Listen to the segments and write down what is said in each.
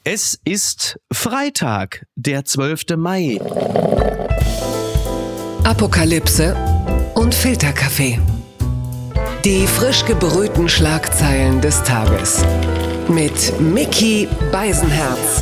Es ist Freitag, der 12. Mai. Apokalypse und Filterkaffee. Die frisch gebrühten Schlagzeilen des Tages. Mit Micky Beisenherz.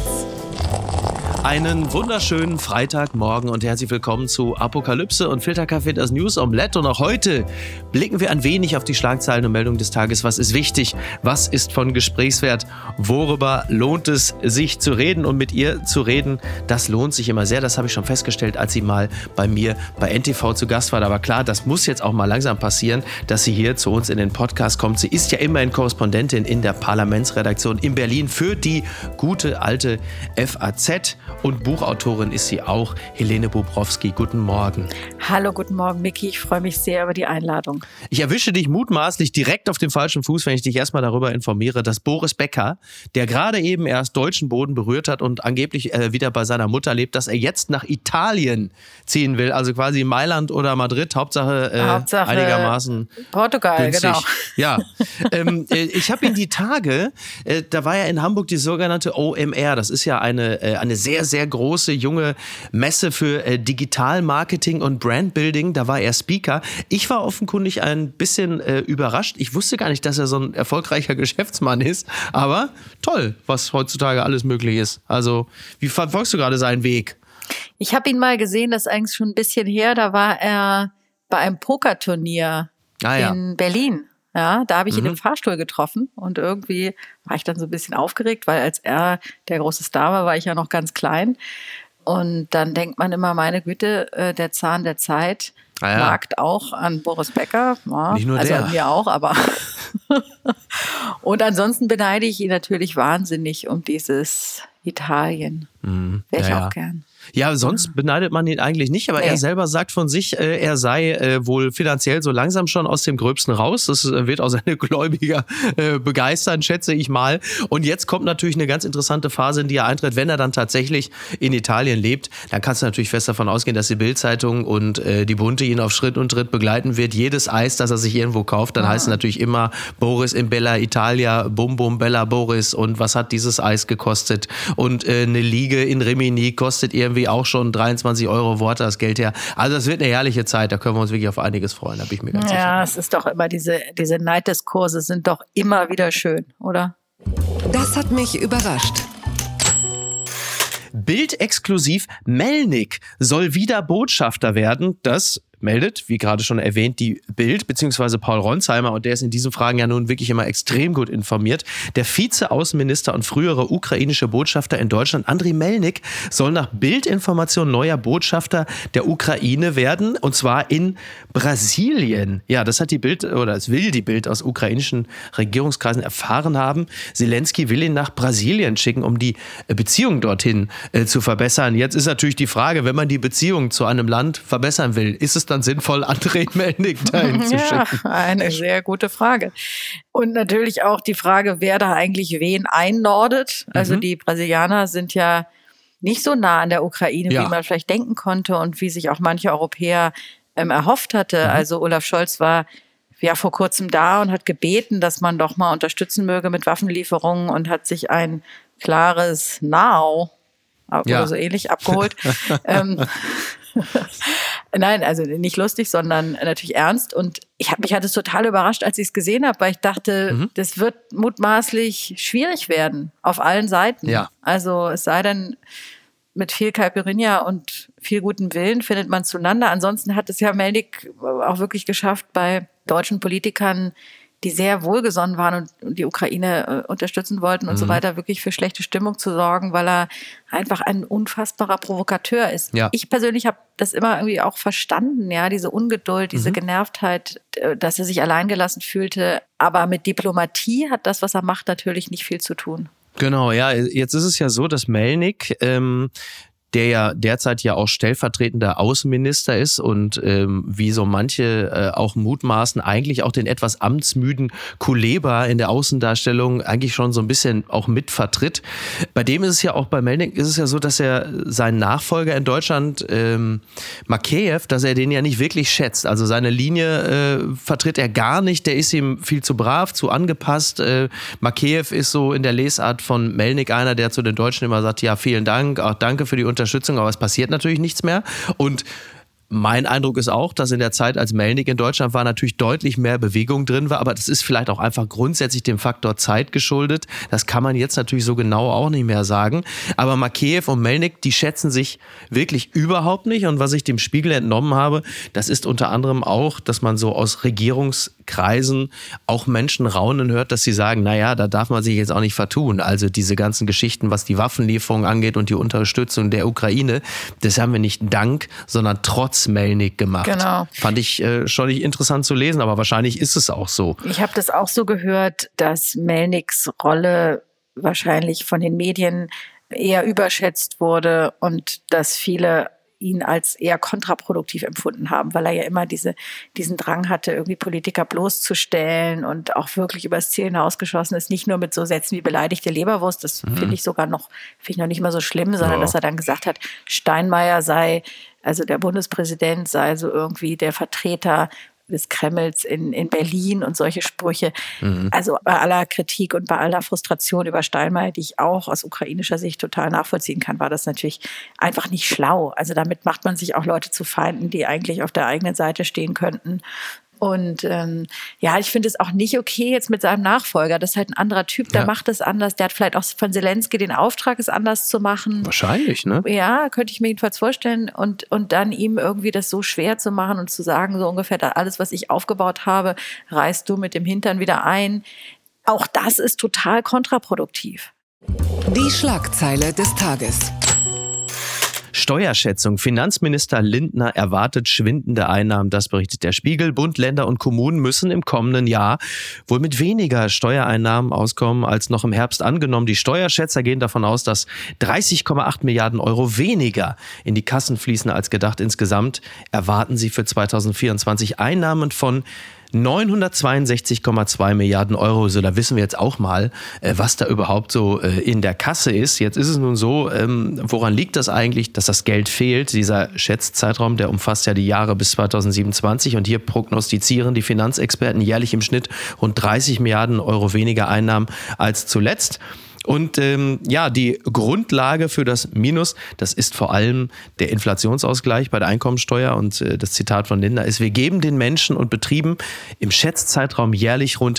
Einen wunderschönen Freitagmorgen und herzlich willkommen zu Apokalypse und Filterkaffee, das News Omelette. Und auch heute blicken wir ein wenig auf die Schlagzeilen und Meldungen des Tages. Was ist wichtig? Was ist von Gesprächswert? Worüber lohnt es sich zu reden und mit ihr zu reden? Das lohnt sich immer sehr. Das habe ich schon festgestellt, als sie mal bei mir bei NTV zu Gast war. Aber klar, das muss jetzt auch mal langsam passieren, dass sie hier zu uns in den Podcast kommt. Sie ist ja immerhin Korrespondentin in der Parlamentsredaktion in Berlin für die gute alte FAZ. Und Buchautorin ist sie auch, Helene Bobrowski. Guten Morgen. Hallo, guten Morgen, Micky. Ich freue mich sehr über die Einladung. Ich erwische dich mutmaßlich direkt auf dem falschen Fuß, wenn ich dich erstmal darüber informiere, dass Boris Becker, der gerade eben erst deutschen Boden berührt hat und angeblich wieder bei seiner Mutter lebt, dass er jetzt nach Italien ziehen will. Also quasi Mailand oder Madrid. Hauptsache einigermaßen Portugal, günstig. Genau. Ja, ich habe ihn die Tage, da war ja in Hamburg die sogenannte OMR. Das ist ja eine sehr, sehr große, junge Messe für Digital-Marketing und Brandbuilding. Da war er Speaker. Ich war offenkundig ein bisschen überrascht. Ich wusste gar nicht, dass er so ein erfolgreicher Geschäftsmann ist. Aber toll, was heutzutage alles möglich ist. Also, wie verfolgst du gerade seinen Weg? Ich habe ihn mal gesehen, das ist eigentlich schon ein bisschen her. Da war er bei einem Pokerturnier in Berlin. Ja, da habe ich ihn im Fahrstuhl getroffen und irgendwie war ich dann so ein bisschen aufgeregt, weil als er der große Star war, war ich ja noch ganz klein. Und dann denkt man immer, meine Güte, der Zahn der Zeit nagt auch an Boris Becker. Ja, nicht nur also der. an mir auch, aber und ansonsten beneide ich ihn natürlich wahnsinnig um dieses Italien. Wäre ich auch gern. Ja, sonst beneidet man ihn eigentlich nicht, aber er selber sagt von sich, er sei wohl finanziell so langsam schon aus dem Gröbsten raus. Das wird auch seine Gläubiger begeistern, schätze ich mal. Und jetzt kommt natürlich eine ganz interessante Phase, in die er eintritt. Wenn er dann tatsächlich in Italien lebt, dann kannst du natürlich fest davon ausgehen, dass die Bild-Zeitung und die Bunte ihn auf Schritt und Tritt begleiten wird. Jedes Eis, das er sich irgendwo kauft, dann heißt es natürlich immer Boris in Bella Italia, Bum Bum Bella Boris. Und was hat dieses Eis gekostet? Und eine Liege in Rimini kostet irgendwie auch schon 23 Euro, wo hat das Geld her? Also das wird eine herrliche Zeit, da können wir uns wirklich auf einiges freuen, da bin ich mir ganz sicher. Ja, es ist doch immer, diese Neiddiskurse sind doch immer wieder schön, oder? Das hat mich überrascht. Bild-exklusiv, Melnick soll wieder Botschafter werden. Das meldet, wie gerade schon erwähnt, die Bild bzw. Paul Ronsheimer, und der ist in diesen Fragen ja nun wirklich immer extrem gut informiert. Der Vize-Außenminister und frühere ukrainische Botschafter in Deutschland, Andriy Melnik, soll nach Bild-Information neuer Botschafter der Ukraine werden, und zwar in Brasilien. Ja, das hat die Bild, oder es will die Bild aus ukrainischen Regierungskreisen erfahren haben. Zelensky will ihn nach Brasilien schicken, um die Beziehungen dorthin zu verbessern. Jetzt ist natürlich die Frage, wenn man die Beziehungen zu einem Land verbessern will, ist es dann sinnvoll, Andriy Melnik dahin zu schicken? Ja, eine sehr gute Frage. Und natürlich auch die Frage, wer da eigentlich wen einnordet. Also die Brasilianer sind ja nicht so nah an der Ukraine, wie man vielleicht denken konnte und wie sich auch manche Europäer erhofft hatte. Also Olaf Scholz war ja vor kurzem da und hat gebeten, dass man doch mal unterstützen möge mit Waffenlieferungen und hat sich ein klares Now oder so ähnlich abgeholt. Nein, also nicht lustig, sondern natürlich ernst. Und mich hat es total überrascht, als ich es gesehen habe, weil ich dachte, das wird mutmaßlich schwierig werden auf allen Seiten. Ja. Also es sei denn, mit viel Caipirinha und viel gutem Willen findet man zueinander. Ansonsten hat es ja Melnik auch wirklich geschafft, bei deutschen Politikern, die sehr wohlgesonnen waren und die Ukraine unterstützen wollten und so weiter, wirklich für schlechte Stimmung zu sorgen, weil er einfach ein unfassbarer Provokateur ist. Ja. Ich persönlich habe das immer irgendwie auch verstanden, ja, diese Ungeduld, diese Genervtheit, dass er sich alleingelassen fühlte. Aber mit Diplomatie hat das, was er macht, natürlich nicht viel zu tun. Genau, ja, jetzt ist es ja so, dass Melnik der ja derzeit ja auch stellvertretender Außenminister ist und wie so manche auch mutmaßen, eigentlich auch den etwas amtsmüden Kuleba in der Außendarstellung eigentlich schon so ein bisschen auch mit vertritt. Bei dem ist es ja auch, bei Melnik ist es ja so, dass er seinen Nachfolger in Deutschland, Makeyev, dass er den ja nicht wirklich schätzt. Also seine Linie vertritt er gar nicht, der ist ihm viel zu brav, zu angepasst. Makeyev ist so in der Lesart von Melnik einer, der zu den Deutschen immer sagt, ja, vielen Dank, auch danke für die Unterstützung, aber es passiert natürlich nichts mehr. Und mein Eindruck ist auch, dass in der Zeit, als Melnik in Deutschland war, natürlich deutlich mehr Bewegung drin war. Aber das ist vielleicht auch einfach grundsätzlich dem Faktor Zeit geschuldet. Das kann man jetzt natürlich so genau auch nicht mehr sagen. Aber Makeyev und Melnik, die schätzen sich wirklich überhaupt nicht. Und was ich dem Spiegel entnommen habe, das ist unter anderem auch, dass man so aus Regierungskreisen auch Menschen raunen hört, dass sie sagen, naja, da darf man sich jetzt auch nicht vertun. Also diese ganzen Geschichten, was die Waffenlieferung angeht und die Unterstützung der Ukraine, das haben wir nicht dank, sondern trotz Melnik gemacht. Genau. Fand ich schon nicht interessant zu lesen, aber wahrscheinlich ist es auch so. Ich habe das auch so gehört, dass Melniks Rolle wahrscheinlich von den Medien eher überschätzt wurde und dass viele ihn als eher kontraproduktiv empfunden haben, weil er ja immer diesen Drang hatte, irgendwie Politiker bloßzustellen und auch wirklich übers Ziel hinausgeschossen ist, nicht nur mit so Sätzen wie beleidigte Leberwurst, das finde ich noch nicht mal so schlimm, sondern dass er dann gesagt hat, Steinmeier sei, also der Bundespräsident sei so irgendwie der Vertreter des Kremls in Berlin und solche Sprüche. Also bei aller Kritik und bei aller Frustration über Steinmeier, die ich auch aus ukrainischer Sicht total nachvollziehen kann, war das natürlich einfach nicht schlau. Also damit macht man sich auch Leute zu Feinden, die eigentlich auf der eigenen Seite stehen könnten. Und ich finde es auch nicht okay jetzt mit seinem Nachfolger. Das ist halt ein anderer Typ, der macht es anders. Der hat vielleicht auch von Zelensky den Auftrag, es anders zu machen. Wahrscheinlich, ne? Ja, könnte ich mir jedenfalls vorstellen. Und dann ihm irgendwie das so schwer zu machen und zu sagen, so ungefähr, alles, was ich aufgebaut habe, reißt du mit dem Hintern wieder ein. Auch das ist total kontraproduktiv. Die Schlagzeile des Tages. Steuerschätzung. Finanzminister Lindner erwartet schwindende Einnahmen. Das berichtet der Spiegel. Bund, Länder und Kommunen müssen im kommenden Jahr wohl mit weniger Steuereinnahmen auskommen als noch im Herbst angenommen. Die Steuerschätzer gehen davon aus, dass 30,8 Milliarden Euro weniger in die Kassen fließen als gedacht. Insgesamt erwarten sie für 2024 Einnahmen von 962,2 Milliarden Euro. So, da wissen wir jetzt auch mal, was da überhaupt so in der Kasse ist. Jetzt ist es nun so, woran liegt das eigentlich, dass das Geld fehlt? Dieser Schätzzeitraum, der umfasst ja die Jahre bis 2027 und hier prognostizieren die Finanzexperten jährlich im Schnitt rund 30 Milliarden Euro weniger Einnahmen als zuletzt. Und die Grundlage für das Minus, das ist vor allem der Inflationsausgleich bei der Einkommensteuer. Und das Zitat von Lindner ist, wir geben den Menschen und Betrieben im Schätzzeitraum jährlich rund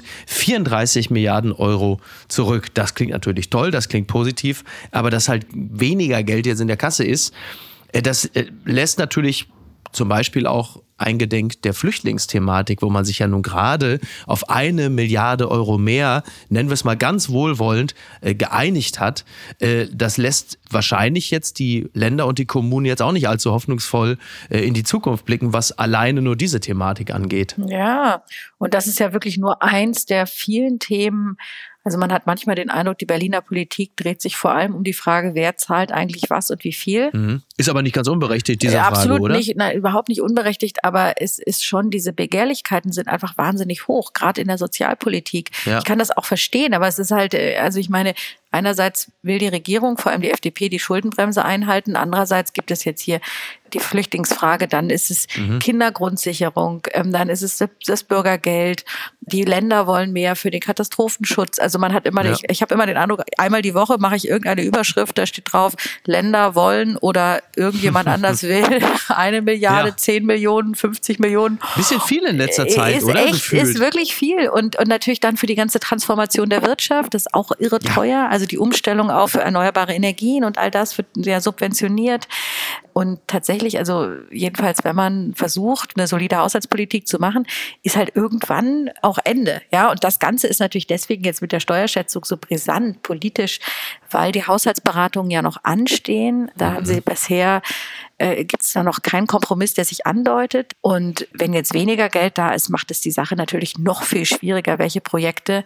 34 Milliarden Euro zurück. Das klingt natürlich toll, das klingt positiv, aber dass halt weniger Geld jetzt in der Kasse ist, das lässt natürlich zum Beispiel auch eingedenk der Flüchtlingsthematik, wo man sich ja nun gerade auf 1 Milliarde Euro mehr, nennen wir es mal ganz wohlwollend, geeinigt hat. Das lässt wahrscheinlich jetzt die Länder und die Kommunen jetzt auch nicht allzu hoffnungsvoll in die Zukunft blicken, was alleine nur diese Thematik angeht. Ja, und das ist ja wirklich nur eins der vielen Themen. Also man hat manchmal den Eindruck, die Berliner Politik dreht sich vor allem um die Frage, wer zahlt eigentlich was und wie viel. Ist aber nicht ganz unberechtigt, diese Frage, absolut oder? Nicht, nein, überhaupt nicht unberechtigt, aber es ist schon, diese Begehrlichkeiten sind einfach wahnsinnig hoch, gerade in der Sozialpolitik. Ja. Ich kann das auch verstehen, aber es ist halt, also ich meine, einerseits will die Regierung, vor allem die FDP, die Schuldenbremse einhalten. Andererseits gibt es jetzt hier die Flüchtlingsfrage, dann ist es Kindergrundsicherung, dann ist es das Bürgergeld. Die Länder wollen mehr für den Katastrophenschutz. Also man hat immer, ich habe immer den Eindruck, einmal die Woche mache ich irgendeine Überschrift, da steht drauf, Länder wollen oder irgendjemand anders will 1 Milliarde, 10 Millionen, 50 Millionen. Bisschen viel in letzter Zeit, oder? Ist wirklich viel. Und natürlich dann für die ganze Transformation der Wirtschaft, das ist auch irre teuer. Also die Umstellung auf erneuerbare Energien und all das wird sehr subventioniert. Und tatsächlich, also jedenfalls, wenn man versucht, eine solide Haushaltspolitik zu machen, ist halt irgendwann auch Ende. Ja, und das Ganze ist natürlich deswegen jetzt mit der Steuerschätzung so brisant politisch, weil die Haushaltsberatungen ja noch anstehen. Da haben sie bisher, gibt es da noch keinen Kompromiss, der sich andeutet. Und wenn jetzt weniger Geld da ist, macht es die Sache natürlich noch viel schwieriger, welche Projekte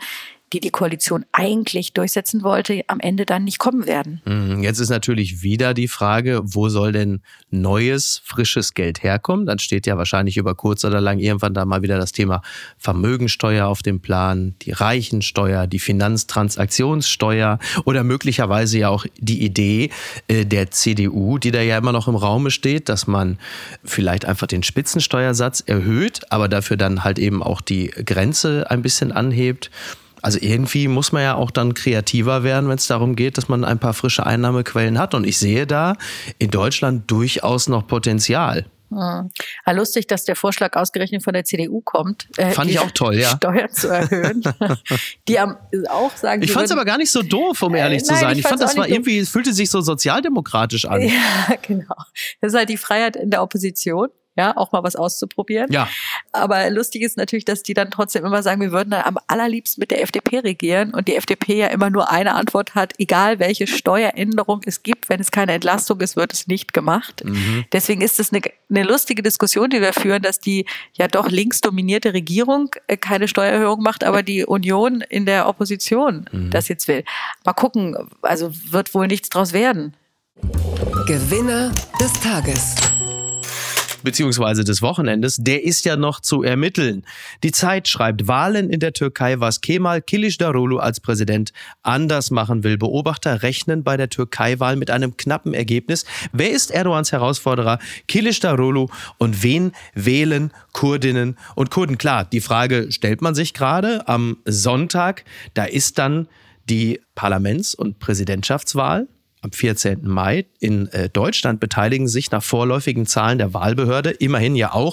die Koalition eigentlich durchsetzen wollte, am Ende dann nicht kommen werden. Jetzt ist natürlich wieder die Frage, wo soll denn neues, frisches Geld herkommen? Dann steht ja wahrscheinlich über kurz oder lang irgendwann da mal wieder das Thema Vermögensteuer auf dem Plan, die Reichensteuer, die Finanztransaktionssteuer oder möglicherweise ja auch die Idee der CDU, die da ja immer noch im Raume steht, dass man vielleicht einfach den Spitzensteuersatz erhöht, aber dafür dann halt eben auch die Grenze ein bisschen anhebt. Also irgendwie muss man ja auch dann kreativer werden, wenn es darum geht, dass man ein paar frische Einnahmequellen hat. Und ich sehe da in Deutschland durchaus noch Potenzial. Lustig, dass der Vorschlag ausgerechnet von der CDU kommt. Fand ich auch toll, ja. Steuern zu erhöhen. Die auch sagen, ich fand es aber gar nicht so doof, um ehrlich zu sein. Ich fand, das war irgendwie, es fühlte sich so sozialdemokratisch an. Ja, genau. Das ist halt die Freiheit in der Opposition. Ja, auch mal was auszuprobieren. Ja. Aber lustig ist natürlich, dass die dann trotzdem immer sagen, wir würden dann am allerliebsten mit der FDP regieren und die FDP ja immer nur eine Antwort hat, egal welche Steueränderung es gibt, wenn es keine Entlastung ist, wird es nicht gemacht. Deswegen ist es eine lustige Diskussion, die wir führen, dass die ja doch linksdominierte Regierung keine Steuererhöhung macht, aber die Union in der Opposition das jetzt will. Mal gucken, also wird wohl nichts draus werden. Gewinner des Tages. Beziehungsweise des Wochenendes, der ist ja noch zu ermitteln. Die Zeit schreibt, Wahlen in der Türkei, was Kemal Kılıçdaroğlu als Präsident anders machen will. Beobachter rechnen bei der Türkei-Wahl mit einem knappen Ergebnis. Wer ist Erdogans Herausforderer? Kılıçdaroğlu. Und wen wählen Kurdinnen und Kurden? Klar, die Frage stellt man sich gerade am Sonntag. Da ist dann die Parlaments- und Präsidentschaftswahl. Am 14. Mai in Deutschland beteiligen sich nach vorläufigen Zahlen der Wahlbehörde immerhin ja auch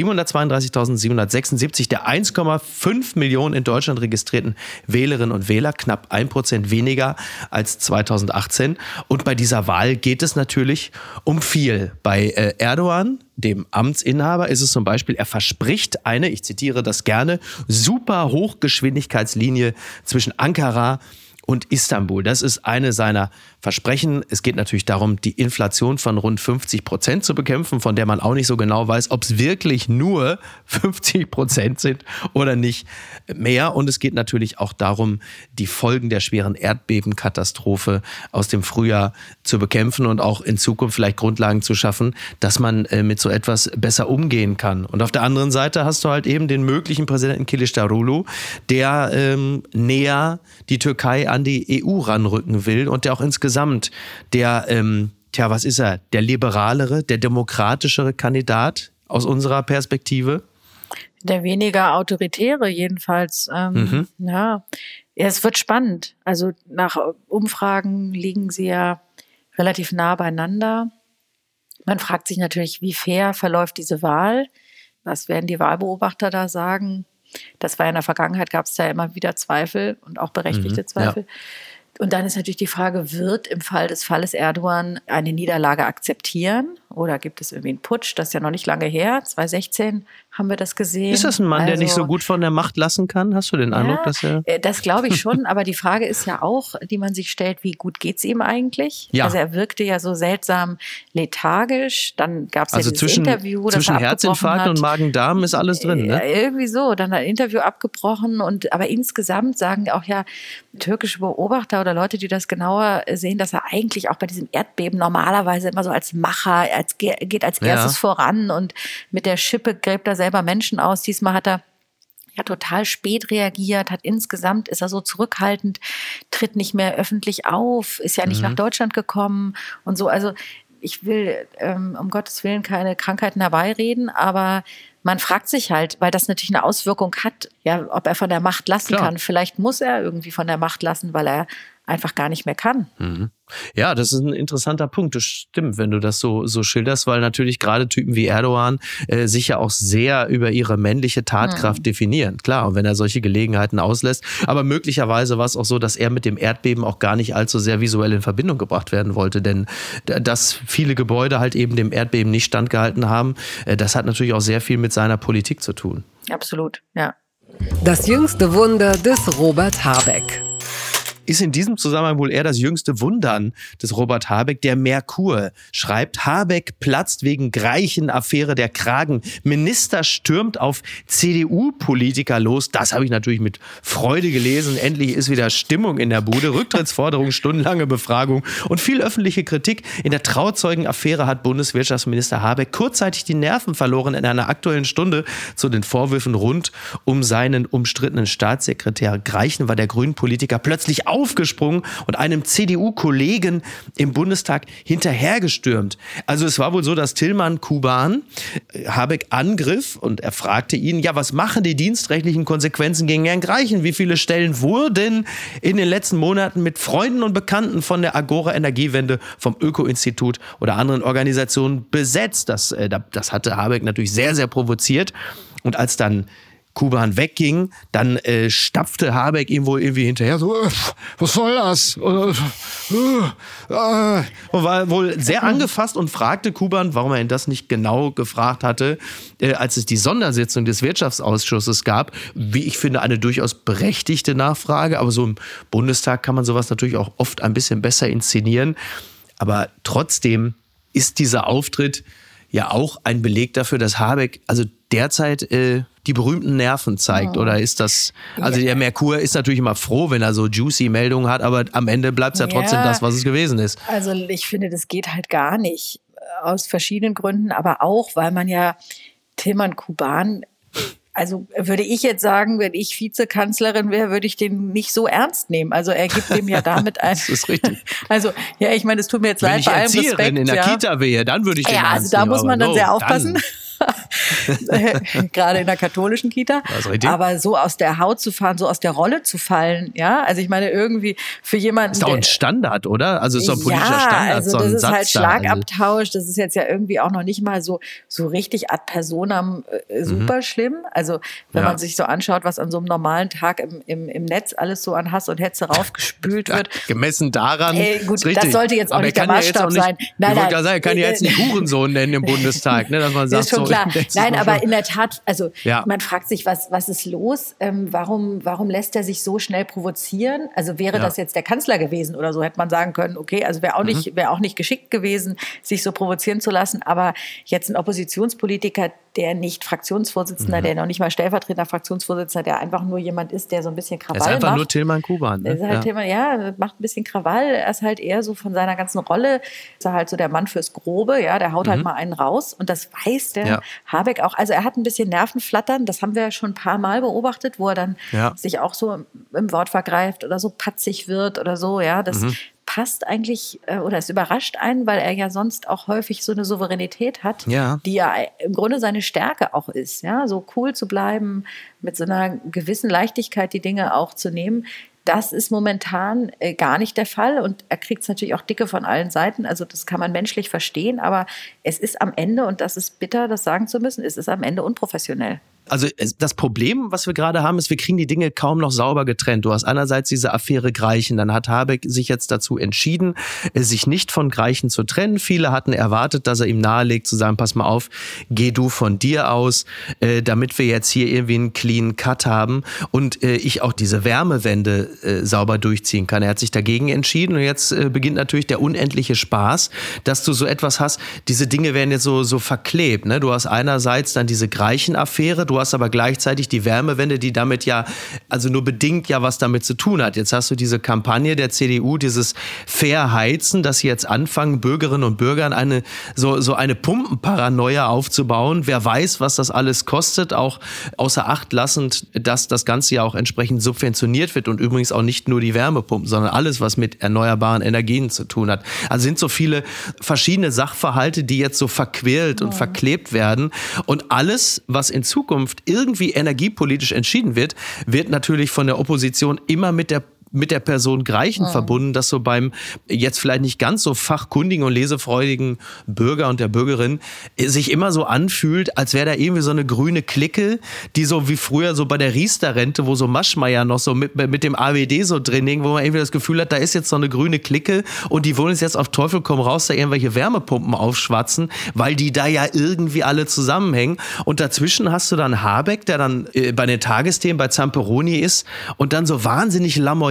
732.776 der 1,5 Millionen in Deutschland registrierten Wählerinnen und Wähler, knapp 1% weniger als 2018. Und bei dieser Wahl geht es natürlich um viel. Bei Erdogan, dem Amtsinhaber, ist es zum Beispiel, er verspricht eine, ich zitiere das gerne, super Hochgeschwindigkeitslinie zwischen Ankara und Istanbul. Das ist eine seiner Versprechen. Es geht natürlich darum, die Inflation von rund 50% zu bekämpfen, von der man auch nicht so genau weiß, ob es wirklich nur 50% sind oder nicht mehr. Und es geht natürlich auch darum, die Folgen der schweren Erdbebenkatastrophe aus dem Frühjahr zu bekämpfen und auch in Zukunft vielleicht Grundlagen zu schaffen, dass man mit so etwas besser umgehen kann. Und auf der anderen Seite hast du halt eben den möglichen Präsidenten Kılıçdaroğlu, der näher die Türkei an die EU ranrücken will und der auch insgesamt der, was ist er, der liberalere, der demokratischere Kandidat aus unserer Perspektive? Der weniger autoritäre jedenfalls. Ja, es wird spannend. Also nach Umfragen liegen sie ja relativ nah beieinander. Man fragt sich natürlich, wie fair verläuft diese Wahl? Was werden die Wahlbeobachter da sagen? Das war ja in der Vergangenheit, gab es da immer wieder Zweifel und auch berechtigte Zweifel. Ja. Und dann ist natürlich die Frage, wird im Fall des Falles Erdogan eine Niederlage akzeptieren oder gibt es irgendwie einen Putsch? Das ist ja noch nicht lange her, 2016 haben wir das gesehen. Ist das ein Mann, der nicht so gut von der Macht lassen kann? Hast du den Eindruck, dass er... Das glaube ich schon, aber die Frage ist ja auch, die man sich stellt, wie gut geht's ihm eigentlich? Ja. Also er wirkte ja so seltsam lethargisch, dann gab es ja dieses Interview, das zwischen Herzinfarkt und Magen-Darm ist alles drin, ne? Irgendwie so, dann ein Interview abgebrochen aber insgesamt sagen auch ja türkische Beobachter oder Leute, die das genauer sehen, dass er eigentlich auch bei diesem Erdbeben normalerweise immer so als Macher, geht als erstes voran und mit der Schippe gräbt er selber Menschen aus. Diesmal hat er ja total spät reagiert, insgesamt ist er so zurückhaltend, tritt nicht mehr öffentlich auf, ist ja nicht nach Deutschland gekommen und so. Also ich will um Gottes Willen keine Krankheiten herbeireden, aber man fragt sich halt, weil das natürlich eine Auswirkung hat, ja, ob er von der Macht lassen kann. Vielleicht muss er irgendwie von der Macht lassen, weil er einfach gar nicht mehr kann. Ja, das ist ein interessanter Punkt. Das stimmt, wenn du das so schilderst, weil natürlich gerade Typen wie Erdogan sich ja auch sehr über ihre männliche Tatkraft definieren. Klar, und wenn er solche Gelegenheiten auslässt. Aber möglicherweise war es auch so, dass er mit dem Erdbeben auch gar nicht allzu sehr visuell in Verbindung gebracht werden wollte. Denn dass viele Gebäude halt eben dem Erdbeben nicht standgehalten haben, das hat natürlich auch sehr viel mit seiner Politik zu tun. Absolut, ja. Das jüngste Wunder des Robert Habeck. ist in diesem Zusammenhang wohl eher das jüngste Wundern des Robert Habeck. Der Merkur schreibt, Habeck platzt wegen Greichen-Affäre der Kragen. Minister stürmt auf CDU-Politiker los. Das habe ich natürlich mit Freude gelesen. Endlich ist wieder Stimmung in der Bude. Rücktrittsforderung, stundenlange Befragung und viel öffentliche Kritik. In der Trauzeugen-Affäre hat Bundeswirtschaftsminister Habeck kurzzeitig die Nerven verloren in einer Aktuellen Stunde zu den Vorwürfen rund um seinen umstrittenen Staatssekretär Greichen war der Grünen-Politiker plötzlich aufgesprungen und einem CDU-Kollegen im Bundestag hinterhergestürmt. Also es war wohl so, dass Tilman Kuban Habeck angriff und er fragte ihn, ja, was machen die dienstrechtlichen Konsequenzen gegen Herrn Greichen? Wie viele Stellen wurden in den letzten Monaten mit Freunden und Bekannten von der Agora Energiewende, vom Öko-Institut oder anderen Organisationen besetzt? Das hatte Habeck natürlich sehr, sehr provoziert. Und als dann Kuban wegging, dann stapfte Habeck ihm wohl irgendwie hinterher, so, was soll das? Und war wohl sehr angefasst und fragte Kuban, warum er ihn das nicht genau gefragt hatte, als es die Sondersitzung des Wirtschaftsausschusses gab. Wie ich finde, eine durchaus berechtigte Nachfrage, aber so im Bundestag kann man sowas natürlich auch oft ein bisschen besser inszenieren. Aber trotzdem ist dieser Auftritt ja auch ein Beleg dafür, dass Habeck also derzeit die berühmten Nerven zeigt. Oder ist das, also der Merkur ist natürlich immer froh, wenn er so juicy Meldungen hat, aber am Ende bleibt es ja trotzdem das, was es gewesen ist. Also ich finde, das geht halt gar nicht. Aus verschiedenen Gründen, aber auch, weil man ja Tilman Kuban, also würde ich jetzt sagen, wenn ich Vizekanzlerin wäre, würde ich den nicht so ernst nehmen. Also er gibt dem ja damit ein. Das ist richtig. Also ja, ich meine, es tut mir jetzt leid, bei allem Respekt. Wenn ich Erzieherin in der Kita wäre, dann würde ich den ernst nehmen. Also da muss man dann sehr aufpassen. Gerade in der katholischen Kita. Aber so aus der Haut zu fahren, so aus der Rolle zu fallen, ja, also ich meine irgendwie für jemanden. Ist doch ein Standard, oder? Also ist doch ein politischer Standard. Also so das ein ist Satz halt Schlagabtausch, das ist jetzt ja irgendwie auch noch nicht mal so richtig ad personam super schlimm. Also wenn man sich so anschaut, was an so einem normalen Tag im Netz alles so an Hass und Hetze raufgespült wird. Gemessen daran, gut, ist richtig. Das sollte jetzt auch nicht der Maßstab sein. Nein, ich wollte gerade sagen, er kann ja jetzt nicht Hurensohn nennen im Bundestag, ne, dass man sagt, ist schon so. Klar. Nein, aber in der Tat, also man fragt sich, was ist los? Warum lässt er sich so schnell provozieren? Also wäre das jetzt der Kanzler gewesen oder so, hätte man sagen können, okay, also wäre auch nicht geschickt gewesen, sich so provozieren zu lassen. Aber jetzt ein Oppositionspolitiker, der nicht Fraktionsvorsitzender, der noch nicht mal stellvertretender Fraktionsvorsitzender, der einfach nur jemand ist, der so ein bisschen Krawall macht. Er ist einfach nur Tilman Kuban. Ne? Ist halt macht ein bisschen Krawall. Er ist halt eher so von seiner ganzen Rolle, ist er halt so der Mann fürs Grobe, ja, der haut halt mal einen raus. Und das weiß der Habeck auch. Also er hat ein bisschen Nervenflattern, das haben wir ja schon ein paar Mal beobachtet, wo er dann sich auch so im Wort vergreift oder so patzig wird oder so, ja, das passt eigentlich oder es überrascht einen, weil er ja sonst auch häufig so eine Souveränität hat, die ja im Grunde seine Stärke auch ist, ja, so cool zu bleiben, mit so einer gewissen Leichtigkeit die Dinge auch zu nehmen. Das ist momentan gar nicht der Fall und er kriegt es natürlich auch dicke von allen Seiten, also das kann man menschlich verstehen, aber es ist am Ende, und das ist bitter, das sagen zu müssen, es ist am Ende unprofessionell. Also das Problem, was wir gerade haben, ist, wir kriegen die Dinge kaum noch sauber getrennt. Du hast einerseits diese Affäre Greichen, dann hat Habeck sich jetzt dazu entschieden, sich nicht von Greichen zu trennen. Viele hatten erwartet, dass er ihm nahelegt, zu sagen, pass mal auf, geh du von dir aus, damit wir jetzt hier irgendwie einen clean Cut haben und ich auch diese Wärmewende sauber durchziehen kann. Er hat sich dagegen entschieden und jetzt beginnt natürlich der unendliche Spaß, dass du so etwas hast, diese Dinge werden jetzt so verklebt. Ne? Du hast einerseits dann diese Greichen-Affäre, du hast aber gleichzeitig die Wärmewende, die damit ja, also nur bedingt ja was damit zu tun hat. Jetzt hast du diese Kampagne der CDU, dieses Fair-Heizen, dass sie jetzt anfangen, Bürgerinnen und Bürgern eine Pumpenparanoia aufzubauen. Wer weiß, was das alles kostet, auch außer Acht lassend, dass das Ganze ja auch entsprechend subventioniert wird und übrigens auch nicht nur die Wärmepumpen, sondern alles, was mit erneuerbaren Energien zu tun hat. Also sind so viele verschiedene Sachverhalte, die jetzt so verquält und verklebt werden und alles, was in Zukunft irgendwie energiepolitisch entschieden wird, wird natürlich von der Opposition immer mit der Person Greichen verbunden, dass so beim jetzt vielleicht nicht ganz so fachkundigen und lesefreudigen Bürger und der Bürgerin sich immer so anfühlt, als wäre da irgendwie so eine grüne Clique, die so wie früher so bei der Riester-Rente, wo so Maschmeyer noch so mit dem AWD so drin hing, wo man irgendwie das Gefühl hat, da ist jetzt so eine grüne Clique und die wollen jetzt auf Teufel komm raus da irgendwelche Wärmepumpen aufschwatzen, weil die da ja irgendwie alle zusammenhängen. Und dazwischen hast du dann Habeck, der dann bei den Tagesthemen bei Zamperoni ist und dann so wahnsinnig lamoyant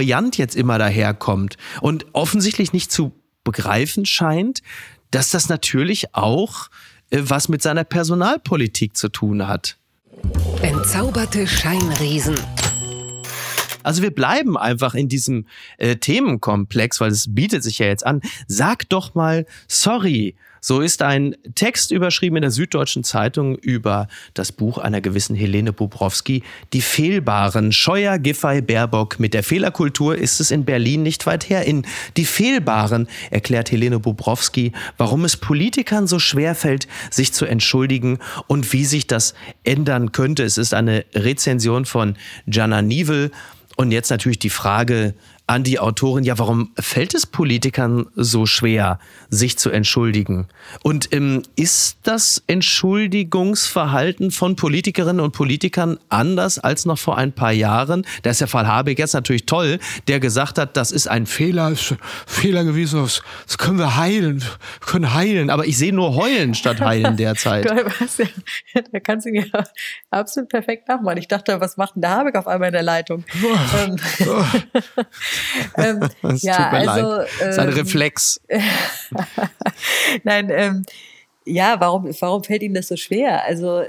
Variant jetzt immer daherkommt und offensichtlich nicht zu begreifen scheint, dass das natürlich auch was mit seiner Personalpolitik zu tun hat. Entzauberte Scheinriesen. Also wir bleiben einfach in diesem Themenkomplex, weil es bietet sich ja jetzt an. Sag doch mal sorry. So ist ein Text überschrieben in der Süddeutschen Zeitung über das Buch einer gewissen Helene Bobrowski, Die Fehlbaren. Scheuer, Giffey, Baerbock. Mit der Fehlerkultur ist es in Berlin nicht weit her. In Die Fehlbaren erklärt Helene Bobrowski, warum es Politikern so schwer fällt, sich zu entschuldigen und wie sich das ändern könnte. Es ist eine Rezension von Jana Nievel. Und jetzt natürlich die Frage an die Autorin, ja, warum fällt es Politikern so schwer, sich zu entschuldigen? Und ist das Entschuldigungsverhalten von Politikerinnen und Politikern anders als noch vor ein paar Jahren? Da ist der Fall Habeck jetzt natürlich toll, der gesagt hat, das ist ein Fehler gewesen, das können wir heilen, aber ich sehe nur heulen statt heilen derzeit. Da kannst du ihn ja absolut perfekt nachmachen. Ich dachte, was macht denn der Habeck auf einmal in der Leitung? Es tut mir leid. Sein Reflex. Nein, warum fällt Ihnen das so schwer? Also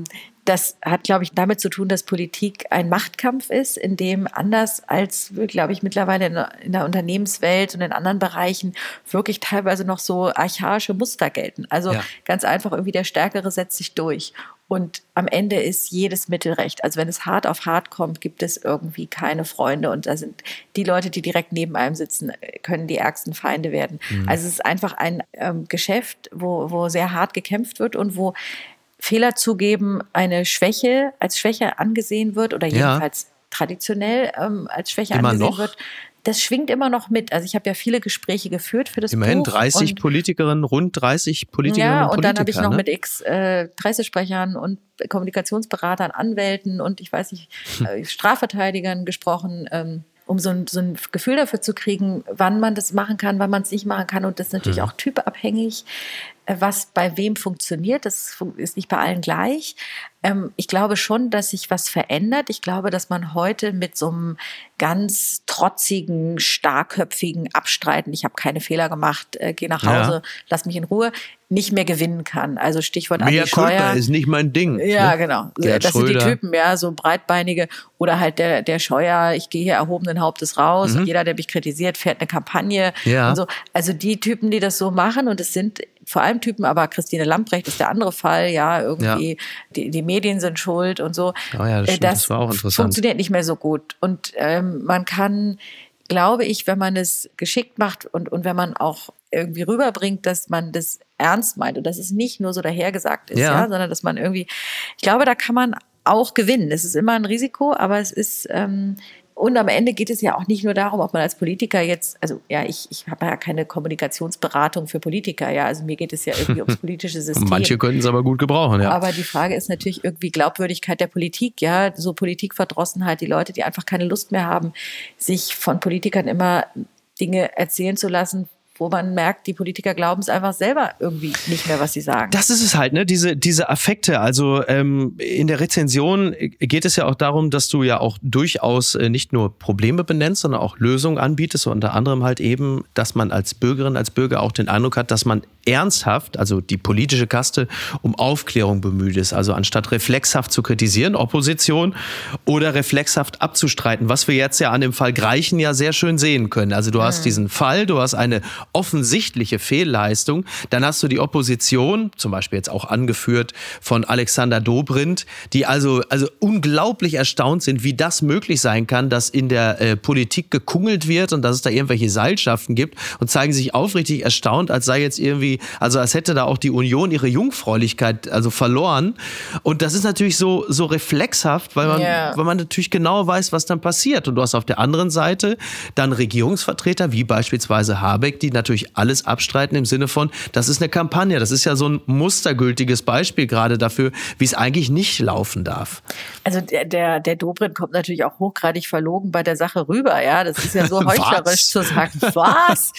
das hat, glaube ich, damit zu tun, dass Politik ein Machtkampf ist, in dem anders als, glaube ich, mittlerweile in der Unternehmenswelt und in anderen Bereichen wirklich teilweise noch so archaische Muster gelten. Also ganz einfach irgendwie der Stärkere setzt sich durch. Und am Ende ist jedes Mittel recht. Also wenn es hart auf hart kommt, gibt es irgendwie keine Freunde. Und da sind die Leute, die direkt neben einem sitzen, können die ärgsten Feinde werden. Mhm. Also es ist einfach ein Geschäft, wo sehr hart gekämpft wird und wo Fehler zugeben eine Schwäche als Schwäche angesehen wird oder jedenfalls traditionell als Schwäche immer angesehen noch? wird. Das schwingt immer noch mit. Also ich habe ja viele Gespräche geführt für das Immerhin Buch. 30 Politikerinnen, rund 30 Politikerinnen und Politiker. Ja, und dann habe ich noch mit Pressesprechern und Kommunikationsberatern, Anwälten und ich weiß nicht, Strafverteidigern gesprochen, um so ein Gefühl dafür zu kriegen, wann man das machen kann, wann man es nicht machen kann. Und das ist natürlich auch typabhängig, was bei wem funktioniert. Das ist nicht bei allen gleich. Ich glaube schon, dass sich was verändert. Ich glaube, dass man heute mit so einem ganz trotzigen, starkköpfigen Abstreiten, ich habe keine Fehler gemacht, geh nach Hause, lass mich in Ruhe, nicht mehr gewinnen kann. Also Stichwort Andi Scheuer. Mehr ist nicht mein Ding. Ja, genau. Gerhard das Schröder. Sind die Typen, ja, so breitbeinige. Oder halt der Scheuer, ich gehe hier erhobenen Hauptes raus und jeder, der mich kritisiert, fährt eine Kampagne. Ja. Und so. Also die Typen, die das so machen, und es sind vor allem Typen, aber Christine Lamprecht ist der andere Fall, ja, irgendwie die Medien sind schuld und so. Oh ja, das stimmt, das war auch interessant. Funktioniert nicht mehr so gut. Und man kann, glaube ich, wenn man es geschickt macht und wenn man auch irgendwie rüberbringt, dass man das ernst meint und dass es nicht nur so dahergesagt ist, sondern dass man irgendwie, ich glaube, da kann man auch gewinnen. Es ist immer ein Risiko, aber es ist und am Ende geht es ja auch nicht nur darum, ob man als Politiker jetzt, also ich habe ja keine Kommunikationsberatung für Politiker, also mir geht es ja irgendwie ums politische System. Manche könnten es aber gut gebrauchen, Aber die Frage ist natürlich irgendwie Glaubwürdigkeit der Politik, so Politikverdrossenheit, die Leute, die einfach keine Lust mehr haben, sich von Politikern immer Dinge erzählen zu lassen, wo man merkt, die Politiker glauben es einfach selber irgendwie nicht mehr, was sie sagen. Das ist es halt, ne? Diese Affekte. Also in der Rezension geht es ja auch darum, dass du ja auch durchaus nicht nur Probleme benennst, sondern auch Lösungen anbietest. Und unter anderem halt eben, dass man als Bürgerin, als Bürger auch den Eindruck hat, dass man ernsthaft, also die politische Kaste, um Aufklärung bemüht ist. Also anstatt reflexhaft zu kritisieren, Opposition, oder reflexhaft abzustreiten, was wir jetzt ja an dem Fall Greichen ja sehr schön sehen können. Also du hast diesen Fall, du hast eine offensichtliche Fehlleistung, dann hast du die Opposition, zum Beispiel jetzt auch angeführt von Alexander Dobrindt, die also unglaublich erstaunt sind, wie das möglich sein kann, dass in der Politik gekungelt wird und dass es da irgendwelche Seilschaften gibt, und zeigen sich aufrichtig erstaunt, als sei jetzt irgendwie, also als hätte da auch die Union ihre Jungfräulichkeit also verloren. Und das ist natürlich so reflexhaft, weil man natürlich genau weiß, was dann passiert. Und du hast auf der anderen Seite dann Regierungsvertreter, wie beispielsweise Habeck, die natürlich alles abstreiten im Sinne von, das ist eine Kampagne. Das ist ja so ein mustergültiges Beispiel gerade dafür, wie es eigentlich nicht laufen darf. Also der Dobrindt kommt natürlich auch hochgradig verlogen bei der Sache rüber. Ja, das ist ja so heuchlerisch zu sagen. Was?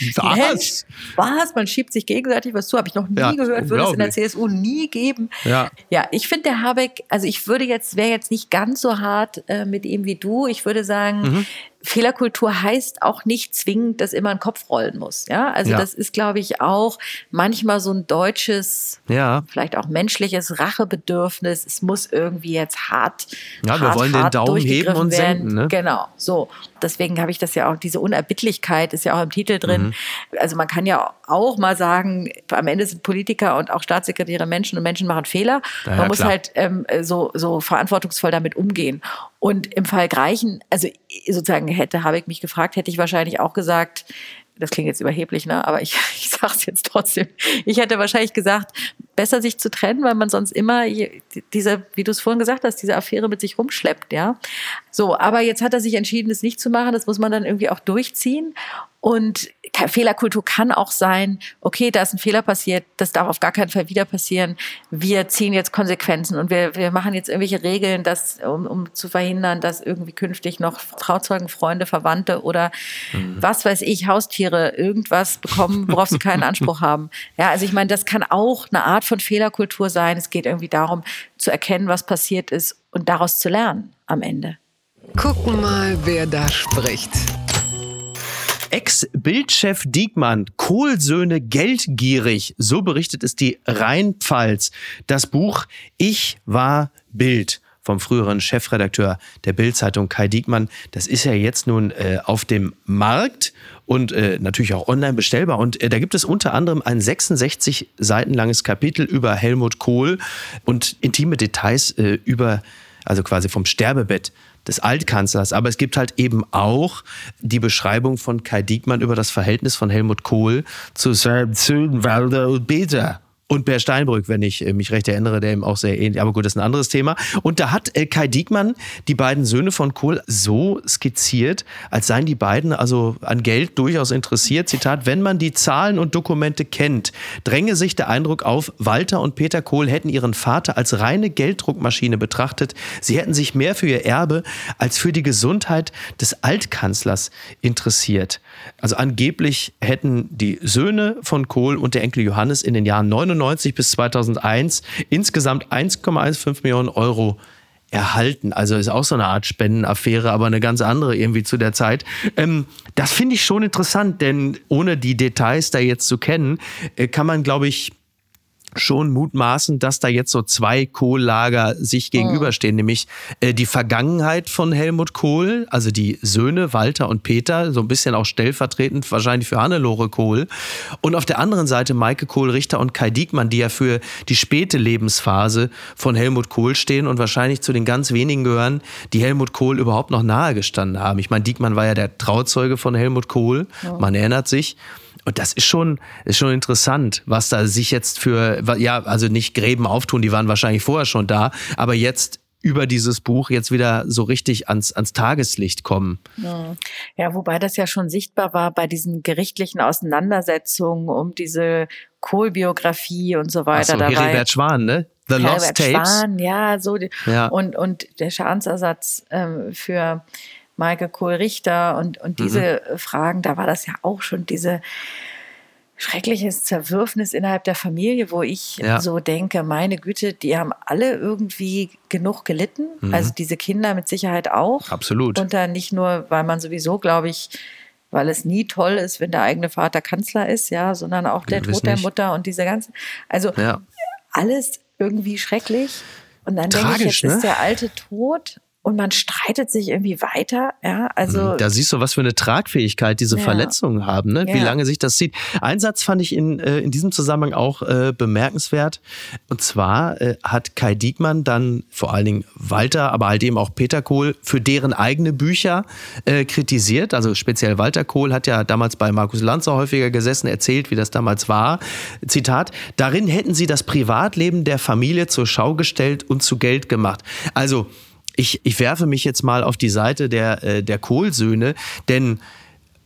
Was? Man schiebt sich gegenseitig was zu. Habe ich noch nie gehört. Würde es in der CSU nie geben. Ja, ich finde, der Habeck, also ich wäre jetzt nicht ganz so hart mit ihm wie du. Ich würde sagen, Fehlerkultur heißt auch nicht zwingend, dass immer ein Kopf rollen muss. Ja, also das ist, glaube ich, auch manchmal so ein deutsches, vielleicht auch menschliches Rachebedürfnis. Es muss irgendwie jetzt hart, wir wollen den Daumen heben und senken. Ne? Genau, so. Deswegen habe ich das ja auch, diese Unerbittlichkeit ist ja auch im Titel drin. Also man kann ja auch mal sagen, am Ende sind Politiker und auch Staatssekretäre Menschen und Menschen machen Fehler. Man muss halt so verantwortungsvoll damit umgehen. Und im Fall Greichen, also sozusagen hätte Habeck mich gefragt, hätte ich wahrscheinlich auch gesagt, das klingt jetzt überheblich, ne? Aber ich sage es jetzt trotzdem. Ich hätte wahrscheinlich gesagt, besser sich zu trennen, weil man sonst immer diese, wie du es vorhin gesagt hast, diese Affäre mit sich rumschleppt, ja. So, aber jetzt hat er sich entschieden, es nicht zu machen. Das muss man dann irgendwie auch durchziehen. Und Fehlerkultur kann auch sein, okay, da ist ein Fehler passiert, das darf auf gar keinen Fall wieder passieren. Wir ziehen jetzt Konsequenzen und wir machen jetzt irgendwelche Regeln, um zu verhindern, dass irgendwie künftig noch Trauzeugen, Freunde, Verwandte oder was weiß ich, Haustiere irgendwas bekommen, worauf sie keinen Anspruch haben. Ja, also ich meine, das kann auch eine Art von Fehlerkultur sein. Es geht irgendwie darum, zu erkennen, was passiert ist und daraus zu lernen am Ende. Gucken mal, wer da spricht. Ex-Bild-Chef Diekmann, Kohl-Söhne geldgierig, so berichtet es die Rheinpfalz. Das Buch Ich war Bild vom früheren Chefredakteur der Bild-Zeitung Kai Diekmann, das ist ja jetzt nun auf dem Markt und natürlich auch online bestellbar. Und da gibt es unter anderem ein 66 Seiten langes Kapitel über Helmut Kohl und intime Details also quasi vom Sterbebett des Altkanzlers. Aber es gibt halt eben auch die Beschreibung von Kai Diekmann über das Verhältnis von Helmut Kohl zu seinen Söhnen Walter und Peter. Und Per Steinbrück, wenn ich mich recht erinnere, der ihm auch sehr ähnlich, aber gut, das ist ein anderes Thema. Und da hat Kai Diekmann die beiden Söhne von Kohl so skizziert, als seien die beiden also an Geld durchaus interessiert. Zitat, wenn man die Zahlen und Dokumente kennt, dränge sich der Eindruck auf, Walter und Peter Kohl hätten ihren Vater als reine Gelddruckmaschine betrachtet. Sie hätten sich mehr für ihr Erbe als für die Gesundheit des Altkanzlers interessiert. Also angeblich hätten die Söhne von Kohl und der Enkel Johannes in den Jahren 99 bis 2001 insgesamt 1,15 Millionen Euro erhalten. Also ist auch so eine Art Spendenaffäre, aber eine ganz andere irgendwie zu der Zeit. Das finde ich schon interessant, denn ohne die Details da jetzt zu kennen, kann man, glaube ich, schon mutmaßen, dass da jetzt so zwei Kohl-Lager sich gegenüberstehen, nämlich die Vergangenheit von Helmut Kohl, also die Söhne Walter und Peter, so ein bisschen auch stellvertretend wahrscheinlich für Hannelore Kohl, und auf der anderen Seite Maike Kohl-Richter und Kai Diekmann, die ja für die späte Lebensphase von Helmut Kohl stehen und wahrscheinlich zu den ganz wenigen gehören, die Helmut Kohl überhaupt noch nahe gestanden haben. Ich meine, Diekmann war ja der Trauzeuge von Helmut Kohl, man erinnert sich. Und das ist schon interessant, was da sich jetzt also nicht Gräben auftun, die waren wahrscheinlich vorher schon da, aber jetzt über dieses Buch jetzt wieder so richtig ans Tageslicht kommen. Ja, wobei das ja schon sichtbar war bei diesen gerichtlichen Auseinandersetzungen um diese Kohl-Biografie und so weiter. Ach so, Heribert Schwan, ne? The Lost Tapes. Schwan, ja, so. Ja. Und der Schadensersatz für Maike Kohl-Richter und diese Fragen, da war das ja auch schon diese schreckliches Zerwürfnis innerhalb der Familie, wo ich so denke, meine Güte, die haben alle irgendwie genug gelitten. Also diese Kinder mit Sicherheit auch. Absolut. Und dann nicht nur, weil man sowieso, glaube ich, weil es nie toll ist, wenn der eigene Vater Kanzler ist, ja, sondern auch der Tod der Mutter und diese ganzen, also alles irgendwie schrecklich. Und dann denke ich, jetzt ist der Alte tot. Und man streitet sich irgendwie weiter, ja, also. Da siehst du, was für eine Tragfähigkeit diese Verletzungen haben, ne? Wie lange sich das zieht. Ein Satz fand ich in diesem Zusammenhang auch bemerkenswert. Und zwar hat Kai Diekmann dann vor allen Dingen Walter, aber halt eben auch Peter Kohl für deren eigene Bücher kritisiert. Also speziell Walter Kohl hat ja damals bei Markus Lanzer häufiger gesessen, erzählt, wie das damals war. Zitat, darin hätten sie das Privatleben der Familie zur Schau gestellt und zu Geld gemacht. Also, ich werfe mich jetzt mal auf die Seite der Kohl-Söhne, denn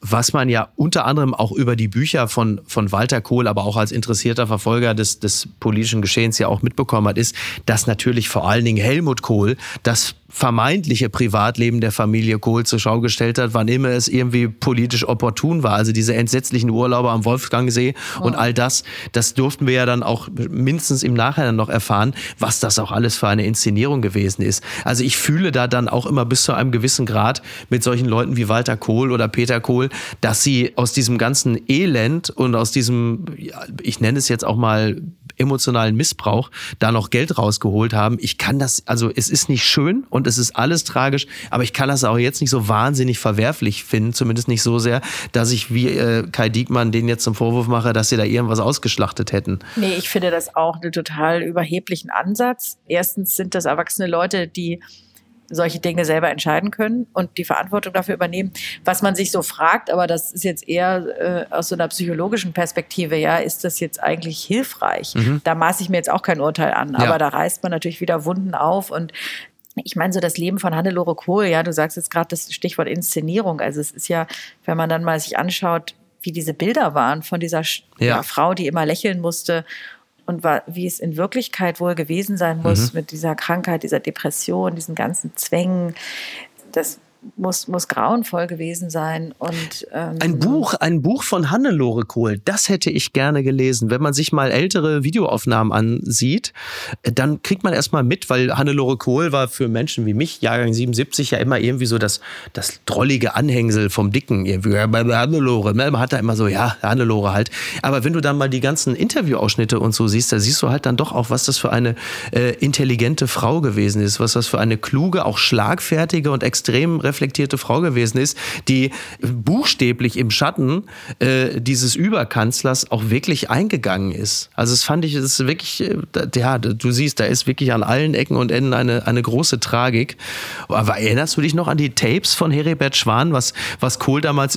was man ja unter anderem auch über die Bücher von Walter Kohl, aber auch als interessierter Verfolger des politischen Geschehens ja auch mitbekommen hat, ist, dass natürlich vor allen Dingen Helmut Kohl das vermeintliche Privatleben der Familie Kohl zur Schau gestellt hat, wann immer es irgendwie politisch opportun war. Also diese entsetzlichen Urlaube am Wolfgangsee und all das durften wir ja dann auch mindestens im Nachhinein noch erfahren, was das auch alles für eine Inszenierung gewesen ist. Also ich fühle da dann auch immer bis zu einem gewissen Grad mit solchen Leuten wie Walter Kohl oder Peter Kohl, dass sie aus diesem ganzen Elend und aus diesem, ich nenne es jetzt auch mal emotionalen Missbrauch, da noch Geld rausgeholt haben. Ich kann das, also es ist nicht schön und es ist alles tragisch, aber ich kann das auch jetzt nicht so wahnsinnig verwerflich finden, zumindest nicht so sehr, dass ich wie Kai Diekmann denen jetzt zum Vorwurf mache, dass sie da irgendwas ausgeschlachtet hätten. Nee, ich finde das auch einen total überheblichen Ansatz. Erstens sind das erwachsene Leute, die solche Dinge selber entscheiden können und die Verantwortung dafür übernehmen. Was man sich so fragt, aber das ist jetzt eher aus so einer psychologischen Perspektive, ja, ist das jetzt eigentlich hilfreich? Da maße ich mir jetzt auch kein Urteil an, aber da reißt man natürlich wieder Wunden auf und ich meine, so das Leben von Hannelore Kohl, ja, du sagst jetzt gerade das Stichwort Inszenierung, also es ist ja, wenn man dann mal sich anschaut, wie diese Bilder waren von dieser Frau, die immer lächeln musste und wie es in Wirklichkeit wohl gewesen sein muss mit dieser Krankheit, dieser Depression, diesen ganzen Zwängen. Das muss grauenvoll gewesen sein. Und ein Buch von Hannelore Kohl, das hätte ich gerne gelesen. Wenn man sich mal ältere Videoaufnahmen ansieht, dann kriegt man erstmal mit, weil Hannelore Kohl war für Menschen wie mich, Jahrgang 77, ja immer irgendwie so das drollige Anhängsel vom Dicken. Irgendwie, Hannelore, man hat da immer so, ja, Hannelore halt. Aber wenn du dann mal die ganzen Interviewausschnitte und so siehst, da siehst du halt dann doch auch, was das für eine intelligente Frau gewesen ist, was das für eine kluge, auch schlagfertige und extrem reflektierte Frau gewesen ist, die buchstäblich im Schatten dieses Überkanzlers auch wirklich eingegangen ist. Also das fand ich, das ist wirklich, ja, du siehst, da ist wirklich an allen Ecken und Enden eine große Tragik. Aber erinnerst du dich noch an die Tapes von Heribert Schwan, was Kohl damals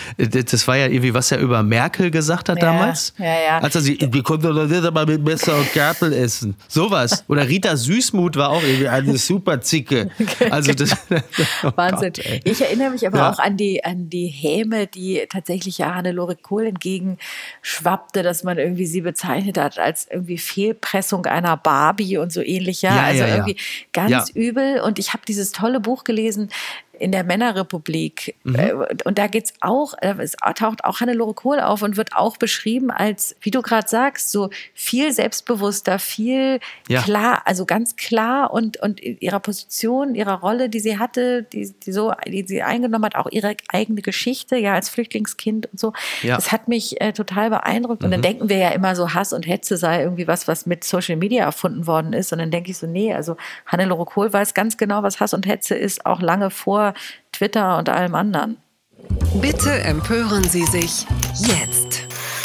das war ja irgendwie, was er über Merkel gesagt hat damals? Ja. Also wir konnten doch nicht mal mit Messer und Gabel essen. Sowas. Oder Rita Süßmuth war auch irgendwie eine super Zicke. Also das, Wahnsinn. Ich erinnere mich aber auch an die Häme, die tatsächlich ja Hannelore Kohl entgegenschwappte, dass man irgendwie sie bezeichnet hat als irgendwie Fehlpressung einer Barbie und so ähnlich. Irgendwie ganz übel. Und ich habe dieses tolle Buch gelesen, in der Männerrepublik. Und da geht's auch, es taucht auch Hannelore Kohl auf und wird auch beschrieben als, wie du gerade sagst, so viel selbstbewusster, viel klar, also ganz klar und ihrer Position, ihrer Rolle, die sie hatte, die sie eingenommen hat, auch ihre eigene Geschichte, ja, als Flüchtlingskind und so. Ja. Das hat mich total beeindruckt. Und dann denken wir ja immer so, Hass und Hetze sei irgendwie was mit Social Media erfunden worden ist. Und dann denke ich so, nee, also Hannelore Kohl weiß ganz genau, was Hass und Hetze ist, auch lange vor Twitter und allem anderen. Bitte empören Sie sich jetzt.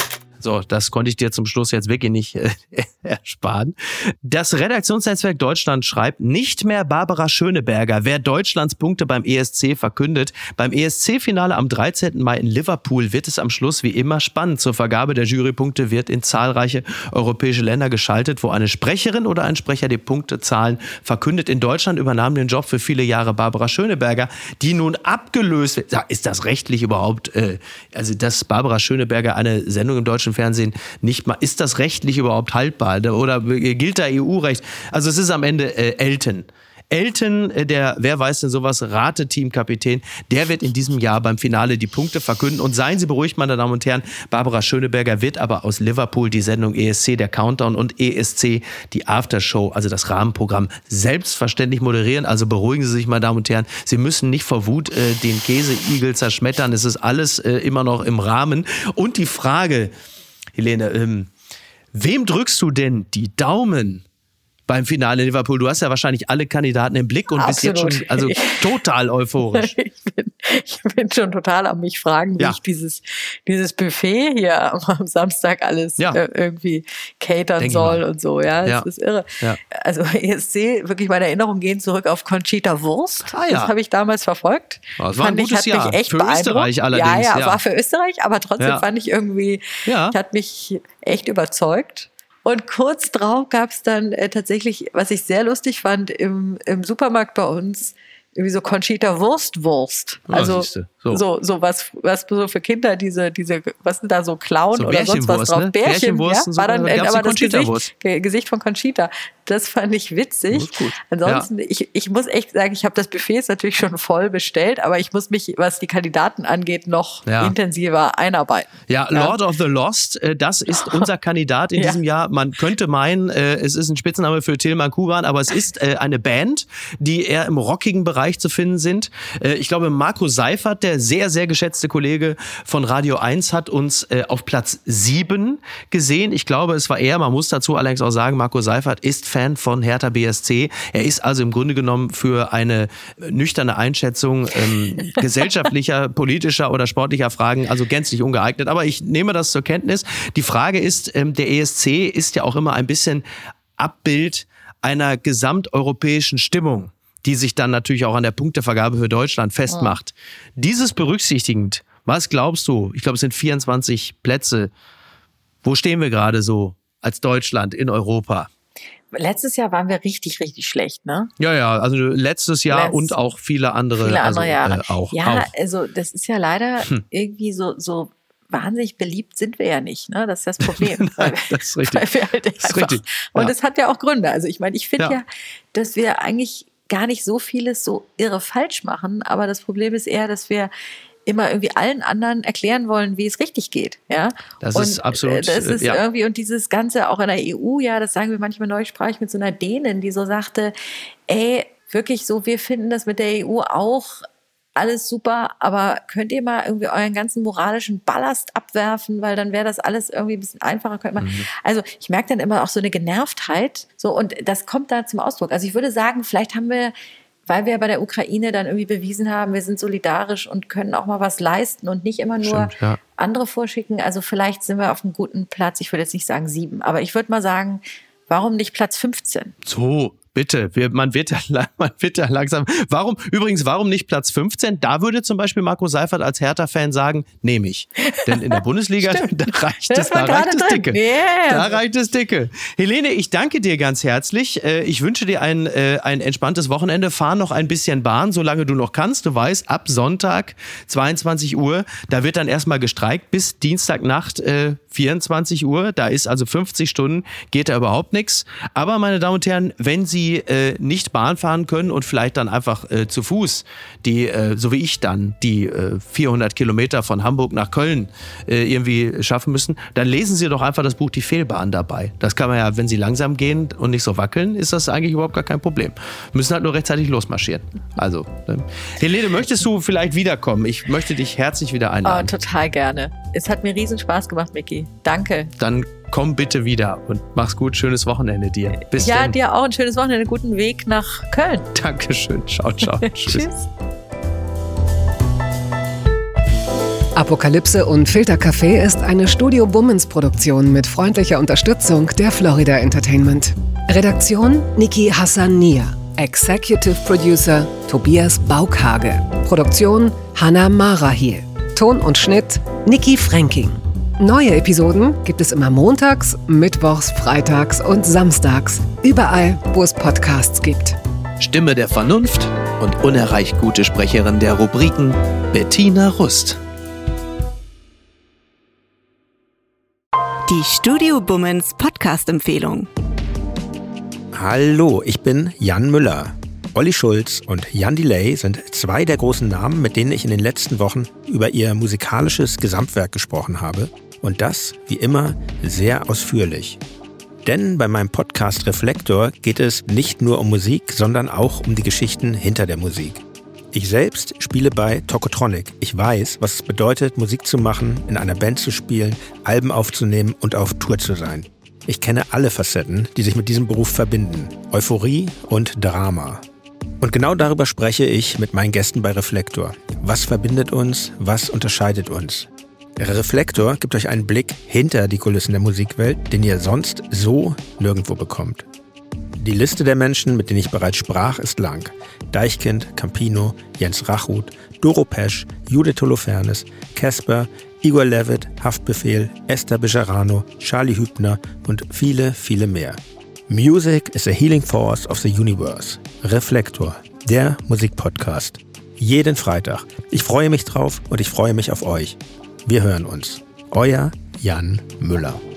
So, das konnte ich dir zum Schluss jetzt wirklich nicht ersparen. Das Redaktionsnetzwerk Deutschland schreibt, nicht mehr Barbara Schöneberger, wer Deutschlands Punkte beim ESC verkündet. Beim ESC-Finale am 13. Mai in Liverpool wird es am Schluss wie immer spannend. Zur Vergabe der Jurypunkte wird in zahlreiche europäische Länder geschaltet, wo eine Sprecherin oder ein Sprecher die Punktezahlen verkündet. In Deutschland übernahm den Job für viele Jahre Barbara Schöneberger, die nun abgelöst wird. Ist das rechtlich überhaupt, also dass Barbara Schöneberger eine Sendung im deutschen Fernsehen nicht mal, ist das rechtlich überhaupt haltbar oder gilt da EU-Recht? Also es ist am Ende Elton. Elton, der, wer weiß denn sowas, Rateteamkapitän, der wird in diesem Jahr beim Finale die Punkte verkünden. Und seien Sie beruhigt, meine Damen und Herren, Barbara Schöneberger wird aber aus Liverpool die Sendung ESC, der Countdown und ESC, die Aftershow, also das Rahmenprogramm, selbstverständlich moderieren. Also beruhigen Sie sich, meine Damen und Herren. Sie müssen nicht vor Wut den Käseigel zerschmettern. Es ist alles immer noch im Rahmen. Und die Frage, Helene, wem drückst du denn die Daumen beim Finale in Liverpool? Du hast ja wahrscheinlich alle Kandidaten im Blick und bist jetzt schon total euphorisch. Ich bin schon total am mich fragen, wie ich dieses Buffet hier am Samstag alles irgendwie catern soll und so. Ja, das ist irre. Ja. Also ESC, wirklich meine Erinnerungen gehen zurück auf Conchita Wurst. Das habe ich damals verfolgt. Das war ein gutes Jahr. Mich echt für Österreich allerdings. Ja, war für Österreich, aber trotzdem fand ich irgendwie, hat mich echt überzeugt. Und kurz drauf gab es dann tatsächlich, was ich sehr lustig fand, im Supermarkt bei uns, irgendwie so Conchita Wurst. Also So was so für Kinder, diese, was sind da so Clown oder sonst was drauf? Ne? Bärchenwurst, war dann aber das Conchita-Wurst. Gesicht von Conchita. Das fand ich witzig. Gut. Ansonsten, ich muss echt sagen, ich habe das Buffet natürlich schon voll bestellt, aber ich muss mich, was die Kandidaten angeht, noch intensiver einarbeiten. Ja, Lord of the Lost, das ist unser Kandidat in diesem Jahr. Man könnte meinen, es ist ein Spitzname für Tilman Kuban, aber es ist eine Band, die eher im rockigen Bereich zu finden sind. Ich glaube, Marco Seifert, der sehr, sehr geschätzte Kollege von Radio 1, hat uns auf Platz 7 gesehen. Ich glaube, es war er, man muss dazu allerdings auch sagen, Marco Seifert ist Fan von Hertha BSC. Er ist also im Grunde genommen für eine nüchterne Einschätzung gesellschaftlicher, politischer oder sportlicher Fragen also gänzlich ungeeignet. Aber ich nehme das zur Kenntnis. Die Frage ist, der ESC ist ja auch immer ein bisschen Abbild einer gesamteuropäischen Stimmung, die sich dann natürlich auch an der Punktevergabe für Deutschland festmacht. Dieses berücksichtigend, was glaubst du? Ich glaube, es sind 24 Plätze. Wo stehen wir gerade so als Deutschland in Europa? Letztes Jahr waren wir richtig, richtig schlecht, ne? Ja, also letztes Jahr und auch viele andere Jahre. Auch. Also das ist ja leider irgendwie so wahnsinnig beliebt sind wir ja nicht, ne? Das ist das Problem. Das ist richtig. Weil wir halt einfach, und es hat ja auch Gründe. Also ich meine, ich finde ja, dass wir eigentlich gar nicht so vieles so irre falsch machen, aber das Problem ist eher, dass wir immer irgendwie allen anderen erklären wollen, wie es richtig geht. Ja? Das ist absolut. Das ist irgendwie, und dieses Ganze auch in der EU, das sagen wir manchmal neulich, sprach ich mit so einer Dänin, die so sagte, wirklich so, wir finden das mit der EU auch alles super, aber könnt ihr mal irgendwie euren ganzen moralischen Ballast abwerfen, weil dann wäre das alles irgendwie ein bisschen einfacher. Also ich merke dann immer auch so eine Genervtheit, so, und das kommt da zum Ausdruck. Also ich würde sagen, vielleicht haben wir, weil wir bei der Ukraine dann irgendwie bewiesen haben, wir sind solidarisch und können auch mal was leisten und nicht immer nur andere vorschicken. Also vielleicht sind wir auf einem guten Platz. Ich würde jetzt nicht sagen 7, aber ich würde mal sagen, warum nicht Platz 15? So, bitte, man wird ja langsam. Warum nicht Platz 15? Da würde zum Beispiel Marco Seifert als Hertha-Fan sagen, nehme ich. Denn in der Bundesliga, da reicht es dicke. Yeah. Da reicht es dicke. Helene, ich danke dir ganz herzlich. Ich wünsche dir ein entspanntes Wochenende. Fahr noch ein bisschen Bahn, solange du noch kannst. Du weißt, ab Sonntag 22 Uhr, da wird dann erstmal gestreikt bis Dienstagnacht 24 Uhr. Da ist also 50 Stunden, geht da überhaupt nichts. Aber meine Damen und Herren, wenn Sie nicht Bahn fahren können und vielleicht dann einfach zu Fuß, so wie ich dann, die 400 Kilometer von Hamburg nach Köln irgendwie schaffen müssen, dann lesen Sie doch einfach das Buch Die Fehlbahn dabei. Das kann man ja, wenn Sie langsam gehen und nicht so wackeln, ist das eigentlich überhaupt gar kein Problem. Müssen halt nur rechtzeitig losmarschieren. Also, Helene, möchtest du vielleicht wiederkommen? Ich möchte dich herzlich wieder einladen. Oh, total gerne. Es hat mir riesen Spaß gemacht, Micky. Danke. Dann komm bitte wieder und mach's gut. Schönes Wochenende dir. Bis dann. Ja, dir auch ein schönes Wochenende. Guten Weg nach Köln. Dankeschön. Ciao. Tschüss. Apokalypse und Filtercafé ist eine Studio Bummens Produktion mit freundlicher Unterstützung der Florida Entertainment. Redaktion Niki Hassania. Executive Producer Tobias Baukhage. Produktion Hannah Marahiel. Ton und Schnitt Niki Fränking. Neue Episoden gibt es immer montags, mittwochs, freitags und samstags. Überall, wo es Podcasts gibt. Stimme der Vernunft und unerreicht gute Sprecherin der Rubriken Bettina Rust. Die Studio Bummens Podcast-Empfehlung. Hallo, ich bin Jan Müller. Olli Schulz und Jan Delay sind zwei der großen Namen, mit denen ich in den letzten Wochen über ihr musikalisches Gesamtwerk gesprochen habe. Und das, wie immer, sehr ausführlich. Denn bei meinem Podcast Reflektor geht es nicht nur um Musik, sondern auch um die Geschichten hinter der Musik. Ich selbst spiele bei Tokotronic. Ich weiß, was es bedeutet, Musik zu machen, in einer Band zu spielen, Alben aufzunehmen und auf Tour zu sein. Ich kenne alle Facetten, die sich mit diesem Beruf verbinden. Euphorie und Drama. Und genau darüber spreche ich mit meinen Gästen bei Reflektor. Was verbindet uns? Was unterscheidet uns? Reflektor gibt euch einen Blick hinter die Kulissen der Musikwelt, den ihr sonst so nirgendwo bekommt. Die Liste der Menschen, mit denen ich bereits sprach, ist lang. Deichkind, Campino, Jens Rachut, Doro Pesch, Judith Holofernes, Casper, Igor Levit, Haftbefehl, Esther Bejarano, Charlie Hübner und viele, viele mehr. Music is a healing force of the universe. Reflektor, der Musikpodcast. Jeden Freitag Ich freue mich drauf und ich freue mich auf euch. Wir hören uns. Euer Jan Müller.